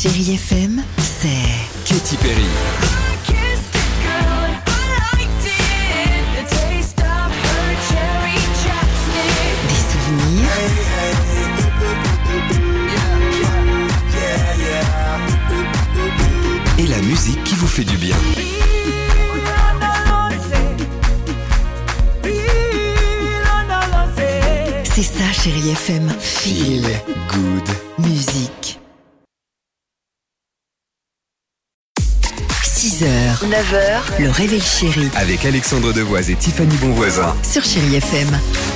Chérie FM, c'est Katy Perry. des souvenirs, Et la musique qui vous fait du bien. c'est ça Chérie FM, feel Good. musique. 6h, 9h, le réveil chéri Avec Alexandre Devoise et Tiffany Bonvoisin. sur Chérie FM.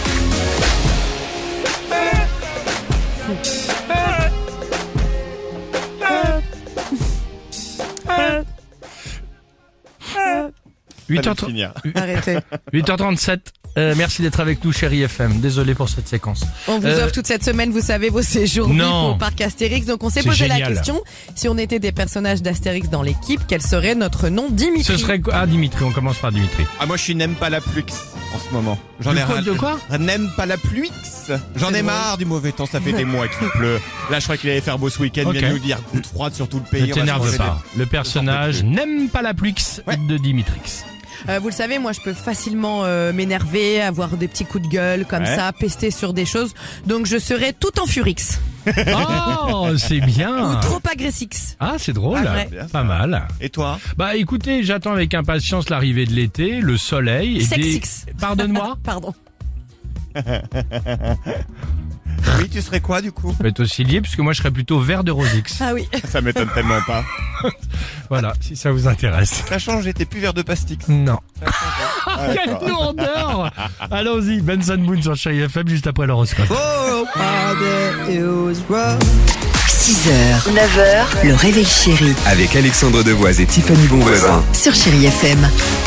Arrêtez. 8h37, merci d'être avec nous chérie FM, désolé pour cette séquence. On vous offre toute cette semaine, vous savez, vos séjours Non. au parc Astérix. Donc on s'est C'est posé la génial. question, si on était des personnages d'Astérix dans l'équipe, quel serait notre nom? Dimitri. Ce serait quoi? Ah Dimitri, on commence par Dimitri. Ah, moi je suis n'aime pas la pluie en ce moment. J'en ai De quoi N'aime pas la pluie. J'en ai marre du mauvais temps, ça fait des mois qu'il pleut. Là je crois qu'il allait faire beau ce week-end, Ok. il vient de nous dire goutte froide sur tout le pays. Ne on va se t'énerve manger pas. Le personnage n'aime pas la pluie Ouais. de Dimitrix. Vous le savez, moi je peux facilement m'énerver, avoir des petits coups de gueule comme Ouais. ça, pester sur des choses. Donc je serais tout en furix. Oh, c'est bien. Ou trop agressix. Ah, c'est drôle. Ah ouais. Pas mal. Et toi? Bah écoutez, j'attends avec impatience l'arrivée de l'été, le soleil et Sexix. Pardonne-moi. Pardon. Oui, tu serais quoi du coup? Je vais être aussi lié puisque moi je serais plutôt vert de Rosix. Ah oui. Ça m'étonne tellement pas. Voilà, si ça vous intéresse. Ça change, t'es plus vert de pastix. Non. Ah, Quelle d'accord. lourdeur. Allons-y, Benson Boone sur Chérie FM juste après l'horoscope. 6h, 9h, le réveil chéri Avec Alexandre Devoise et Tiffany Bonvoisin. sur Chérie FM.